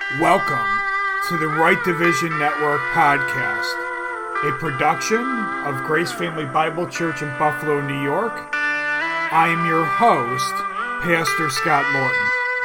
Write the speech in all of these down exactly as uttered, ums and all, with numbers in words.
Welcome to the Right Division Network podcast, a production of Grace Family Bible Church in Buffalo, New York. I am your host, Pastor Scott Morton.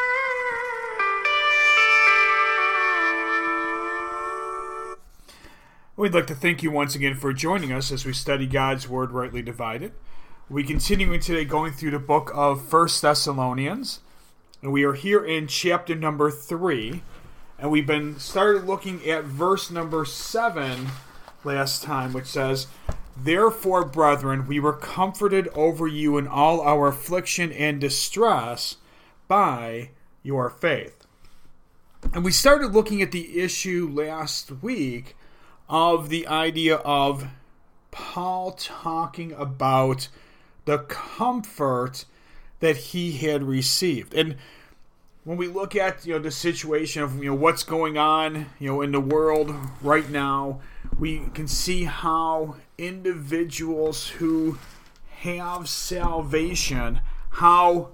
We'd like to thank you once again for joining us as we study God's Word rightly divided. We continuing today going through the book of First Thessalonians, and we are here in chapter number three. And we've been started looking at verse number seven last time, which says, "Therefore, brethren, we were comforted over you in all our affliction and distress by your faith." And we started looking at the issue last week of the idea of Paul talking about the comfort that he had received. And when we look at, you know, the situation of, you know, what's going on, you know, in the world right now, we can see how individuals who have salvation, how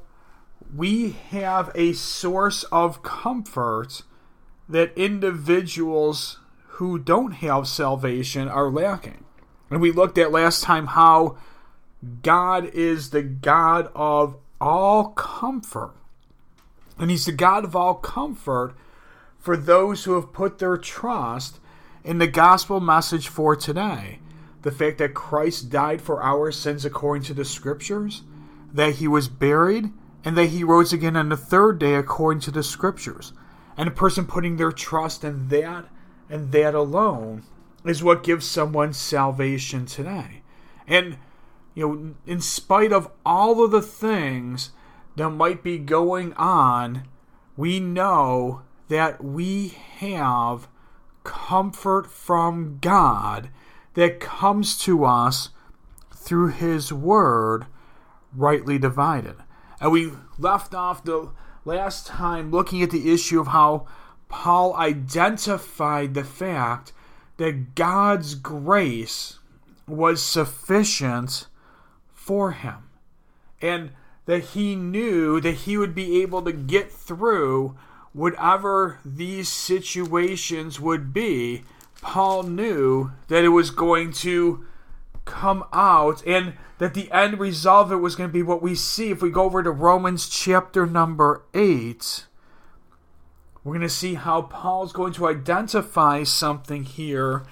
we have a source of comfort that individuals who don't have salvation are lacking. And we looked at last time how God is the God of all comfort. And He's the God of all comfort for those who have put their trust in the gospel message for today. The fact that Christ died for our sins according to the Scriptures, that He was buried, and that He rose again on the third day according to the Scriptures. And a person putting their trust in that and that alone is what gives someone salvation today. And, you know, in spite of all of the things that might be going on, we know that we have comfort from God that comes to us through His Word, rightly divided. And we left off the last time looking at the issue of how Paul identified the fact that God's grace was sufficient for him. And that he knew that he would be able to get through whatever these situations would be. Paul knew that it was going to come out and that the end result of it was going to be what we see. If we go over to Romans chapter number eight, we're going to see how Paul's going to identify something here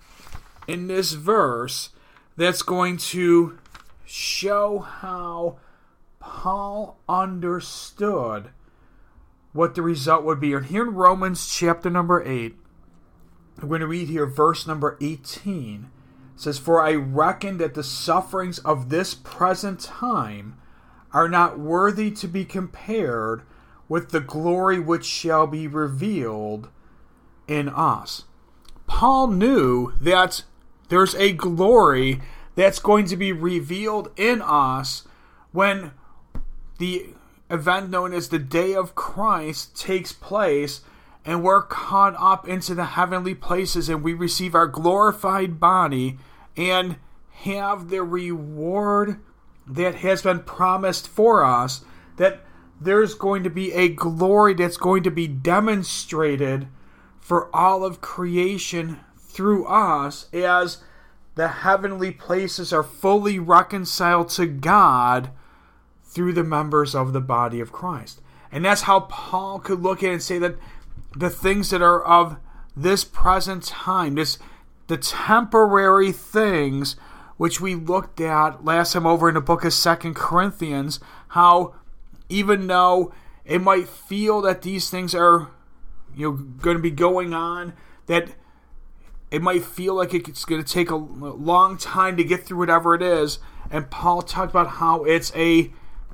in this verse that's going to show how Paul understood what the result would be. And here in Romans chapter number eight, I'm going to read here verse number eighteen. It says, "For I reckon that the sufferings of this present time are not worthy to be compared with the glory which shall be revealed in us." Paul knew that there's a glory that's going to be revealed in us when the event known as the Day of Christ takes place and we're caught up into the heavenly places and we receive our glorified body and have the reward that has been promised for us, that there's going to be a glory that's going to be demonstrated for all of creation through us as the heavenly places are fully reconciled to God through the members of the body of Christ. And that's how Paul could look at it and say that the things that are of this present time, this the temporary things which we looked at last time over in the book of Second Corinthians, how even though it might feel that these things are, you know, going to be going on, that it might feel like it's going to take a long time to get through whatever it is, and Paul talked about how it's a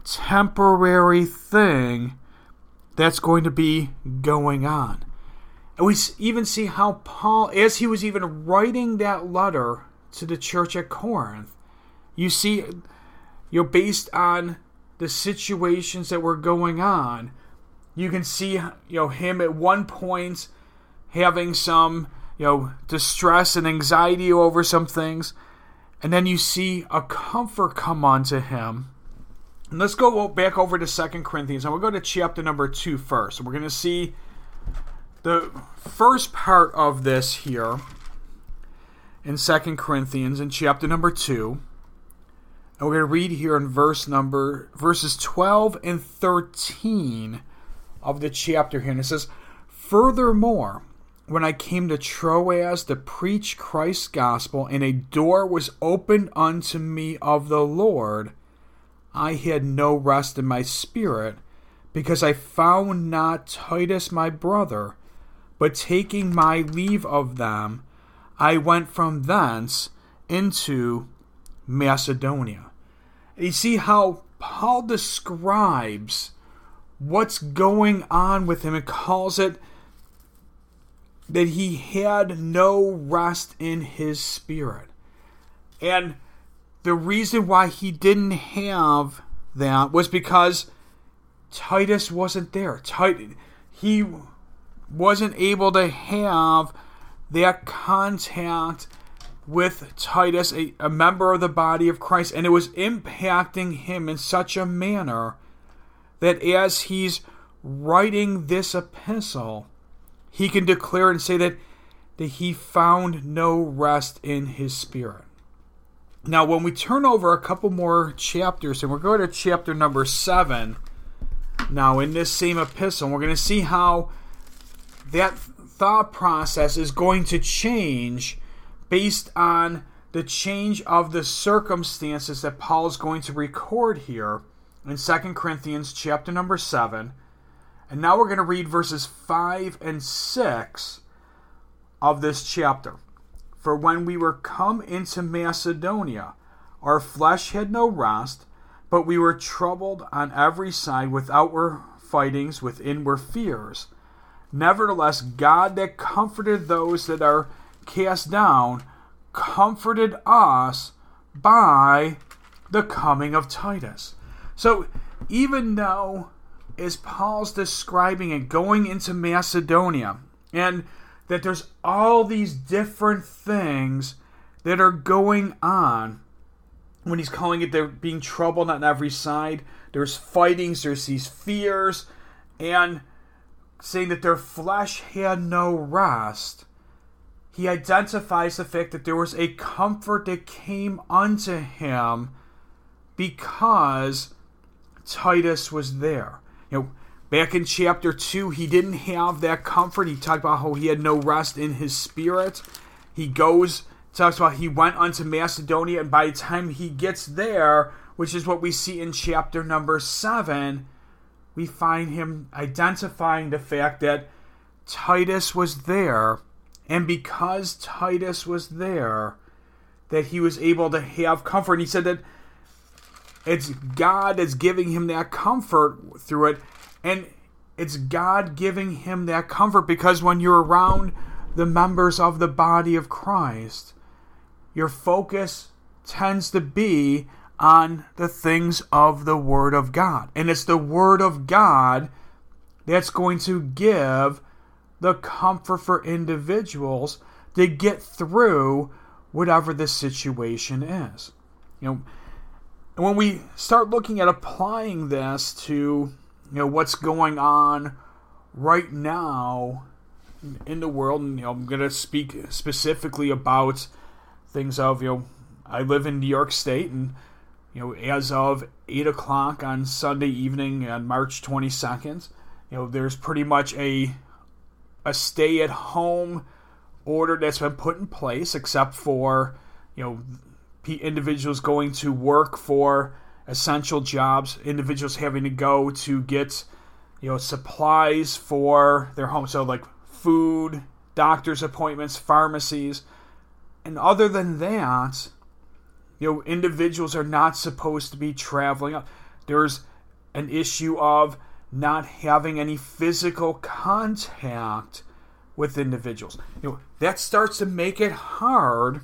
temporary thing that's going to be going on. And we even see how Paul, as he was even writing that letter to the church at Corinth, you see, you know, based on the situations that were going on, you can see, you know, him at one point having some, you know, distress and anxiety over some things, and then you see a comfort come onto him. And let's go back over to Second Corinthians, and we'll go to chapter number two first. And we're going to see the first part of this here in Second Corinthians in chapter number two, and we're going to read here in verse number verses twelve and thirteen of the chapter here. And it says, "Furthermore, when I came to Troas to preach Christ's gospel, and a door was opened unto me of the Lord, I had no rest in my spirit, because I found not Titus my brother. But taking my leave of them, I went from thence into Macedonia." And you see how Paul describes what's going on with him and calls it that he had no rest in his spirit. And the reason why he didn't have that was because Titus wasn't there. Titus, he wasn't able to have that contact with Titus, a, a member of the body of Christ, and it was impacting him in such a manner that as he's writing this epistle, he can declare and say that, that he found no rest in his spirit. Now, when we turn over a couple more chapters, and we're going to chapter number seven, now in this same epistle, we're going to see how that thought process is going to change based on the change of the circumstances that Paul is going to record here in Second Corinthians chapter number seven. And now we're going to read verses five and six of this chapter. "For when we were come into Macedonia, our flesh had no rest, but we were troubled on every side with outward fightings, with inward fears. Nevertheless, God that comforted those that are cast down, comforted us by the coming of Titus." So, even though, as Paul's describing it, going into Macedonia, and that there's all these different things that are going on, when he's calling it they're being troubled on every side, there's fightings, there's these fears, and saying that their flesh had no rest, he identifies the fact that there was a comfort that came unto him because Titus was there. You know, back in chapter two, he didn't have that comfort. He talked about how he had no rest in his spirit. He goes, talks about he went unto Macedonia, and by the time he gets there, which is what we see in chapter number seven, we find him identifying the fact that Titus was there, and because Titus was there, that he was able to have comfort. And he said that it's God that's giving him that comfort through it, and it's God giving him that comfort because when you're around the members of the body of Christ, your focus tends to be on the things of the Word of God. And it's the Word of God that's going to give the comfort for individuals to get through whatever the situation is. You know, and when we start looking at applying this to, you know, what's going on right now in the world, and you know, I'm going to speak specifically about things of, you know, I live in New York State, and you know, as of eight o'clock on Sunday evening on March twenty-second, you know, there's pretty much a a stay-at-home order that's been put in place, except for, you know, individuals going to work for essential jobs, individuals having to go to get, you know, supplies for their home, so like food, doctor's appointments, pharmacies. And other than that, you know, individuals are not supposed to be traveling. There's an issue of not having any physical contact with individuals. You know, that starts to make it hard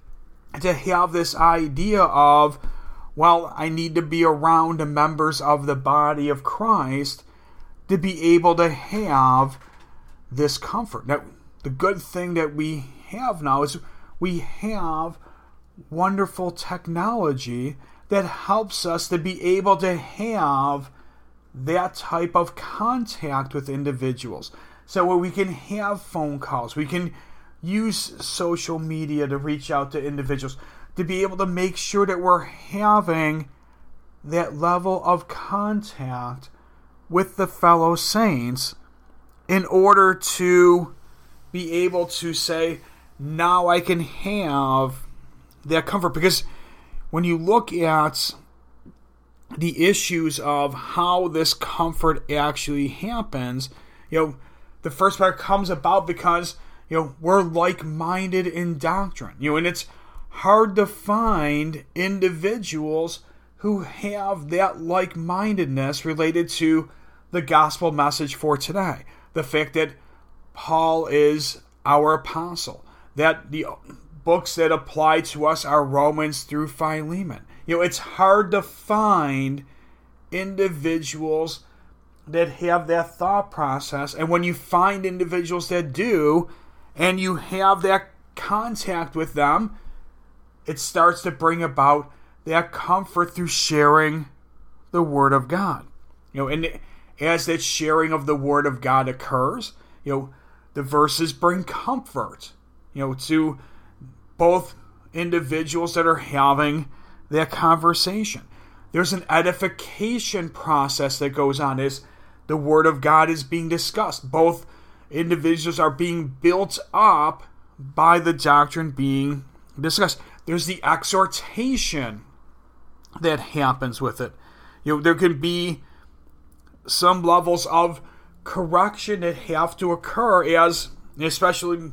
to have this idea of, well, I need to be around the members of the body of Christ to be able to have this comfort. Now, the good thing that we have now is we have wonderful technology that helps us to be able to have that type of contact with individuals. So we can have phone calls. We can use social media to reach out to individuals, to be able to make sure that we're having that level of contact with the fellow saints in order to be able to say, now I can have that comfort. Because when you look at the issues of how this comfort actually happens, you know, the first part comes about because, you know, we're like-minded in doctrine. You know, and it's hard to find individuals who have that like-mindedness related to the gospel message for today. The fact that Paul is our apostle, that the books that apply to us are Romans through Philemon. You know, it's hard to find individuals that have that thought process. And when you find individuals that do, and you have that contact with them, it starts to bring about that comfort through sharing the Word of God. You know, and as that sharing of the Word of God occurs, you know, the verses bring comfort, you know, to both individuals that are having that conversation. There's an edification process that goes on as the Word of God is being discussed. Both individuals are being built up by the doctrine being discussed. There's the exhortation that happens with it. You know, there can be some levels of correction that have to occur, as especially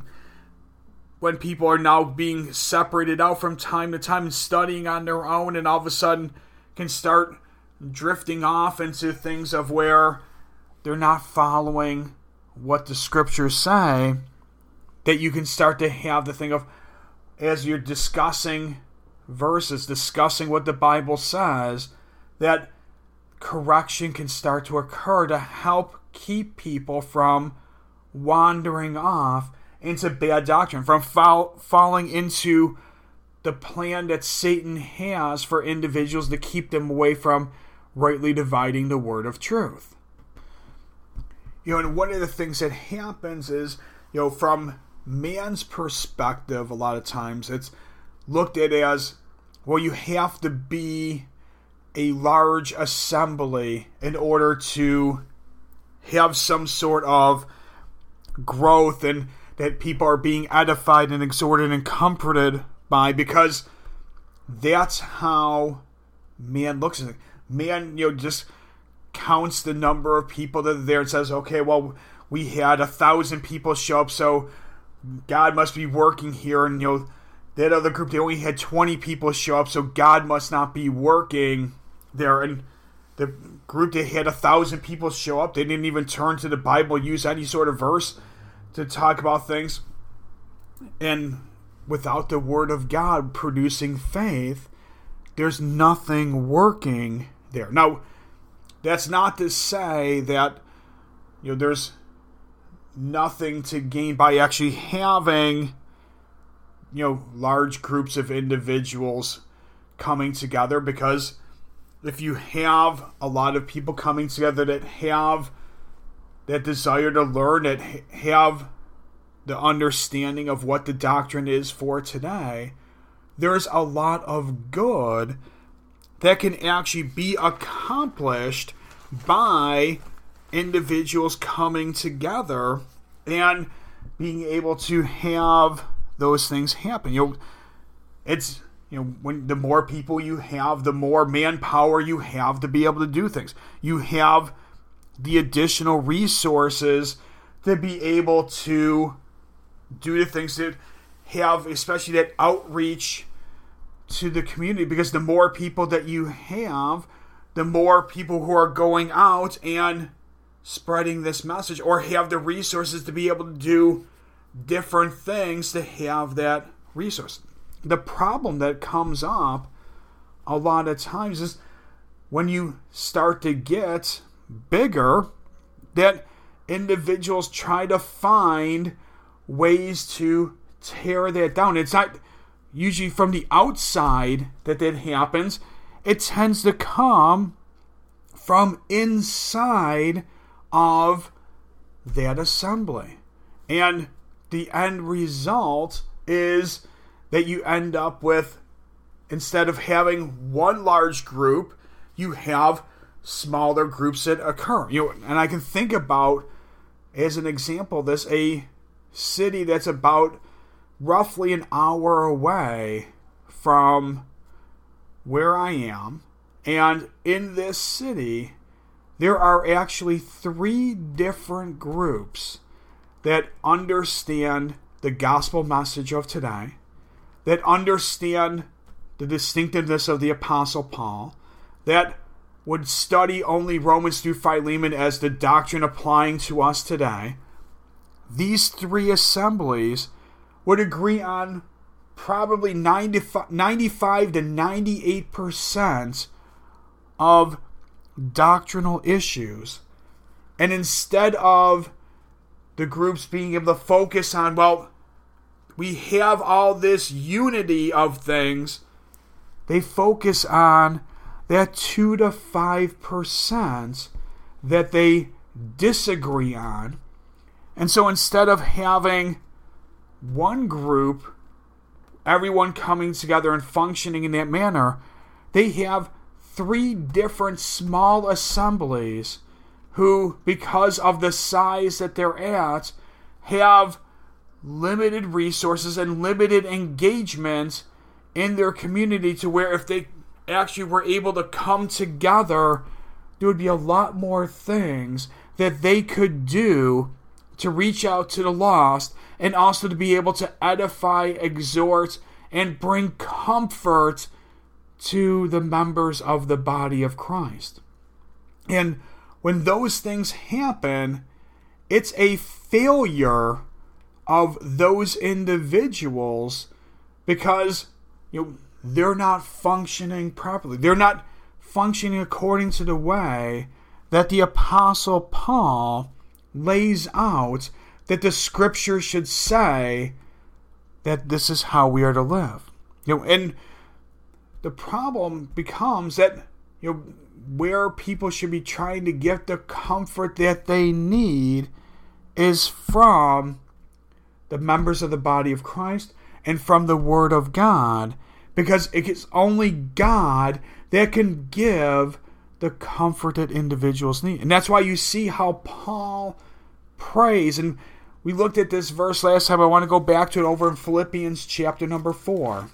when people are now being separated out from time to time and studying on their own, and all of a sudden can start drifting off into things of where they're not following what the scriptures say, that you can start to have the thing of, as you're discussing verses, discussing what the Bible says, that correction can start to occur to help keep people from wandering off into bad doctrine, from fall, falling into the plan that Satan has for individuals to keep them away from rightly dividing the word of truth. You know, and one of the things that happens is, you know, from man's perspective, a lot of times it's looked at as, well, you have to be a large assembly in order to have some sort of growth, and that people are being edified and exhorted and comforted by, because that's how man looks at it. Man, you know, just counts the number of people that are there and says, okay, well, we had a thousand people show up, so God must be working here. And, you know, that other group, they only had twenty people show up, so God must not be working there. And the group that had a thousand people show up, they didn't even turn to the Bible, use any sort of verse to talk about things. And without the Word of God producing faith, there's nothing working there. Now, that's not to say that, you know, there's nothing to gain by actually having, you know, large groups of individuals coming together, because if you have a lot of people coming together that have that desire to learn, that have the understanding of what the doctrine is for today, there's a lot of good that can actually be accomplished by individuals coming together and being able to have those things happen. You know, it's, you know, when the more people you have, the more manpower you have to be able to do things. You have the additional resources to be able to do the things that have, especially that outreach to the community, because the more people that you have, the more people who are going out and spreading this message, or have the resources to be able to do different things to have that resource. The problem that comes up a lot of times is when you start to get bigger, that individuals try to find ways to tear that down. It's not usually from the outside that that happens. It tends to come from inside of that assembly. And the end result is that you end up with, instead of having one large group, you have smaller groups that occur. You know, and I can think about, as an example, this a city that's about roughly an hour away from where I am. And in this city, there are actually three different groups that understand the gospel message of today, that understand the distinctiveness of the Apostle Paul, that would study only Romans through Philemon as the doctrine applying to us today. These three assemblies would agree on probably ninety-five to ninety-eight percent of doctrinal issues. And instead of the groups being able to focus on, well, we have all this unity of things, they focus on that two to five percent that they disagree on. And so instead of having one group, everyone coming together and functioning in that manner, they have three different small assemblies who, because of the size that they're at, have limited resources and limited engagement in their community, to where if they actually were able to come together, there would be a lot more things that they could do to reach out to the lost, and also to be able to edify, exhort, and bring comfort to the members of the body of Christ. And when those things happen, it's a failure of those individuals, because you know they're not functioning properly. They're not functioning according to the way that the Apostle Paul lays out that the Scripture should say that this is how we are to live. You know, and the problem becomes that you know where people should be trying to get the comfort that they need is from the members of the body of Christ and from the Word of God, because it's only God that can give the comfort that individuals need. And that's why you see how Paul prays. And we looked at this verse last time. I want to go back to it over in Philippians chapter number four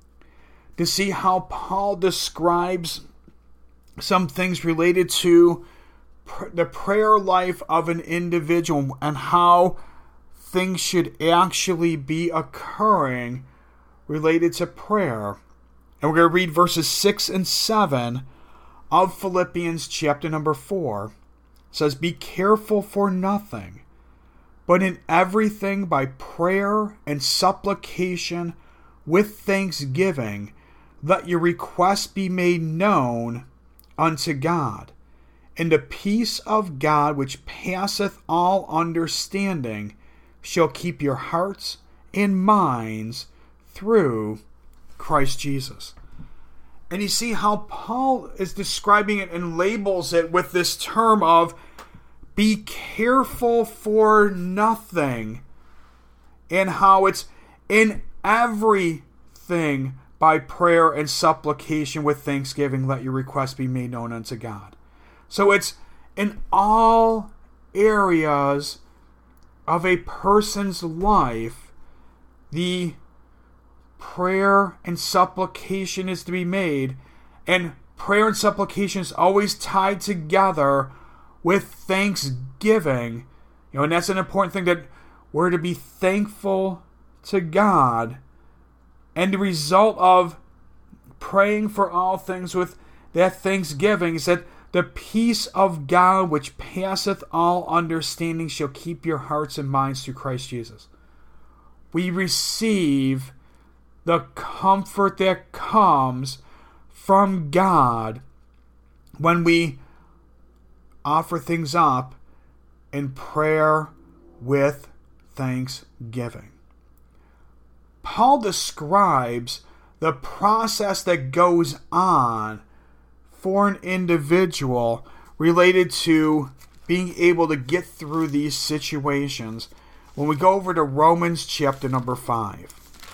to see how Paul describes some things related to pr- the prayer life of an individual and how things should actually be occurring related to prayer. And we're going to read verses six and seven of Philippians chapter number four. It says, "Be careful for nothing, but in everything by prayer and supplication with thanksgiving, let your requests be made known unto God. And the peace of God, which passeth all understanding, shall keep your hearts and minds through Christ Jesus." And you see how Paul is describing it and labels it with this term of be careful for nothing, and how it's in everything by prayer and supplication with thanksgiving, let your requests be made known unto God. So it's in all areas of a person's life, the prayer and supplication is to be made, and prayer and supplication is always tied together with thanksgiving. You know, and that's an important thing, that we're to be thankful to God. And the result of praying for all things with that thanksgiving is that the peace of God, which passeth all understanding, shall keep your hearts and minds through Christ Jesus. We receive the comfort that comes from God when we offer things up in prayer with thanksgiving. Paul describes the process that goes on for an individual related to being able to get through these situations when we go over to Romans chapter number five.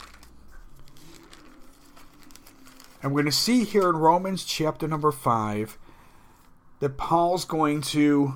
And we're going to see here in Romans chapter number five that Paul's going to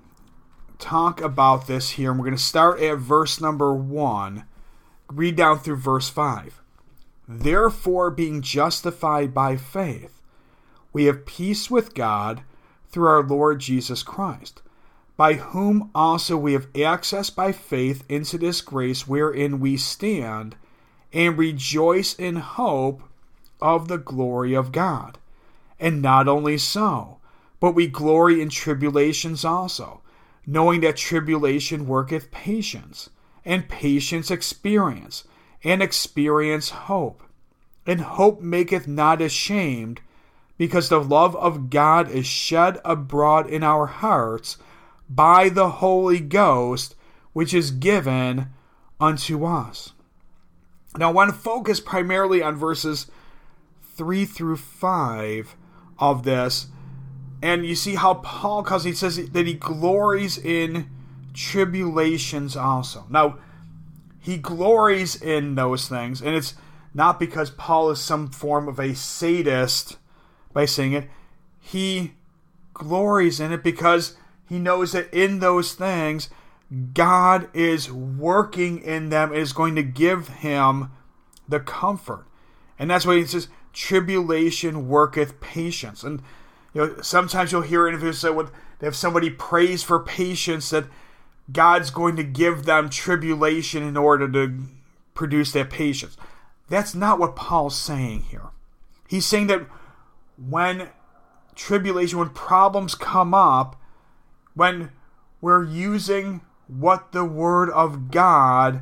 talk about this here. And we're going to start at verse number one, read down through verse five. Therefore, being justified by faith, we have peace with God through our Lord Jesus Christ, by whom also we have access by faith into this grace wherein we stand, and rejoice in hope of the glory of God. And not only so, but we glory in tribulations also, knowing that tribulation worketh patience, and patience experience, and experience hope. And hope maketh not ashamed, because the love of God is shed abroad in our hearts by the Holy Ghost, which is given unto us. Now I want to focus primarily on verses three through five of this. And you see how Paul, because he says that he glories in tribulations also. Now, he glories in those things, and it's not because Paul is some form of a sadist by saying it. He glories in it because he knows that in those things, God is working in them and is going to give him the comfort. And that's why he says, tribulation worketh patience. And you know, sometimes you'll hear interviews say when if somebody prays for patience, that God's going to give them tribulation in order to produce that patience. That's not what Paul's saying here. He's saying that when tribulation, when problems come up, when we're using what the Word of God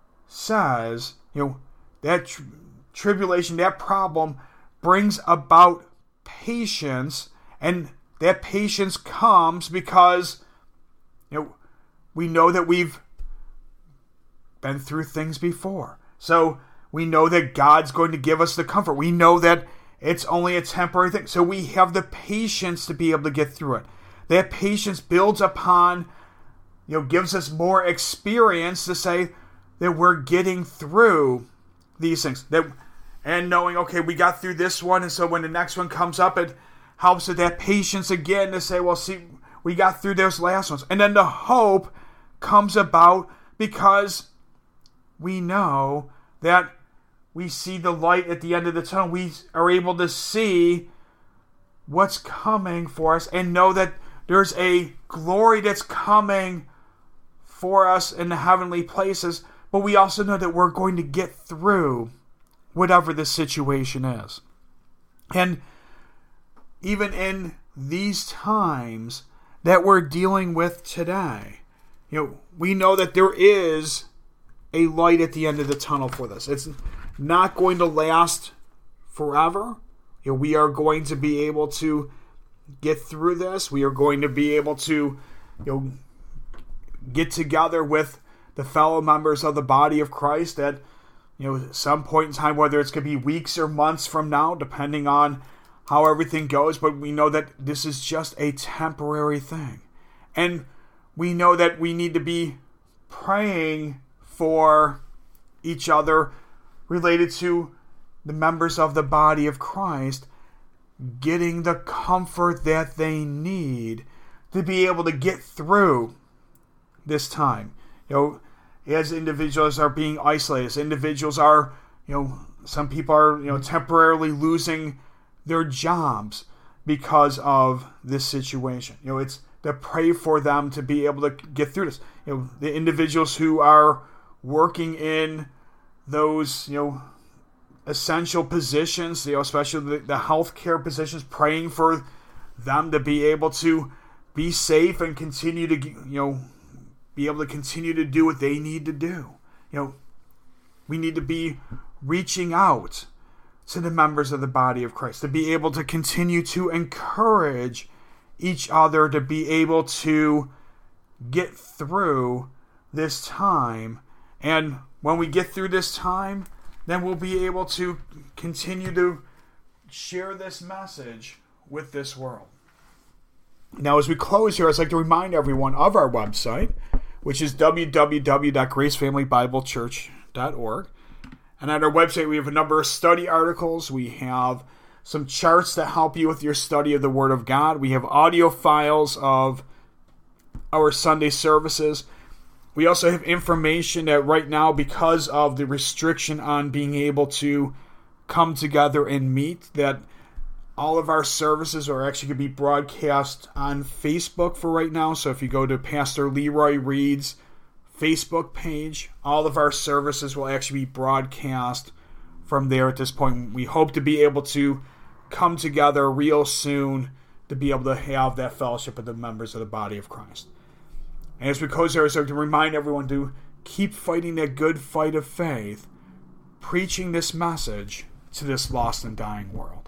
says, you know, that tr- tribulation, that problem brings about patience, and that patience comes because, you know, we know that we've been through things before. So we know that God's going to give us the comfort. We know that it's only a temporary thing. So we have the patience to be able to get through it. That patience builds upon, you know, gives us more experience to say that we're getting through these things. That and knowing, okay, we got through this one, and so when the next one comes up, it helps with that patience again to say, well, see, we got through those last ones. And then the hope comes about because we know that we see the light at the end of the tunnel. We are able to see what's coming for us and know that there's a glory that's coming for us in the heavenly places, but we also know that we're going to get through whatever the situation is. And even in these times that we're dealing with today, you know, we know that there is a light at the end of the tunnel for this. It's not going to last forever. You know, we are going to be able to get through this. We are going to be able to, you know, get together with the fellow members of the body of Christ at, you know, some point in time, whether it's going to be weeks or months from now, depending on how everything goes. But we know that this is just a temporary thing. And we know that we need to be praying for each other related to the members of the body of Christ getting the comfort that they need to be able to get through this time. You know, as individuals are being isolated, as individuals are, you know, some people are, you know, temporarily losing their jobs because of this situation. You know, it's to pray for them to be able to get through this. You know, the individuals who are working in those, you know, essential positions, you know, especially the, the healthcare positions, praying for them to be able to be safe and continue to, you know, be able to continue to do what they need to do. You know, we need to be reaching out to the members of the body of Christ, to be able to continue to encourage each other to be able to get through this time. And when we get through this time, then we'll be able to continue to share this message with this world. Now, as we close here, I'd like to remind everyone of our website, which is w w w dot grace family bible church dot org. And on our website, we have a number of study articles. We have some charts that help you with your study of the Word of God. We have audio files of our Sunday services. We also have information that right now, because of the restriction on being able to come together and meet, that all of our services are actually going to be broadcast on Facebook for right now. So if you go to Pastor Leroy Reed's Facebook page, all of our services will actually be broadcast from there at this point. We hope to be able to come together real soon to be able to have that fellowship with the members of the body of Christ. And as we close here, I'd like to remind everyone to keep fighting that good fight of faith, preaching this message to this lost and dying world.